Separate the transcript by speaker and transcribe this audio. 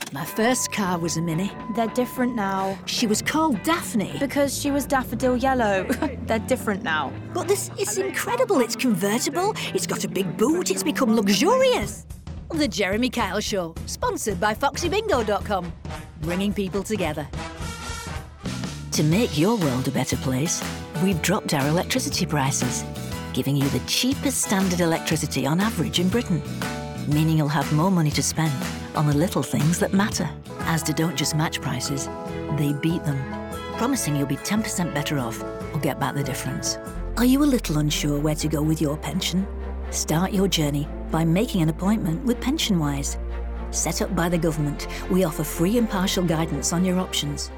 Speaker 1: My first car was a Mini.
Speaker 2: They're different now.
Speaker 1: She was called Daphne.
Speaker 2: Because she was daffodil yellow. They're different now.
Speaker 1: But it's incredible. It's convertible. It's got a big boot. It's become luxurious. The Jeremy Kyle Show, sponsored by FoxyBingo.com, bringing people together. To make your world a better place, we've dropped our electricity prices, giving you the cheapest standard electricity on average in Britain, meaning you'll have more money to spend on the little things that matter. Asda don't just match prices, they beat them, promising you'll be 10% better off or get back the difference. Are you a little unsure where to go with your pension? Start your journey by making an appointment with PensionWise. Set up by the government, we offer free impartial guidance on your options.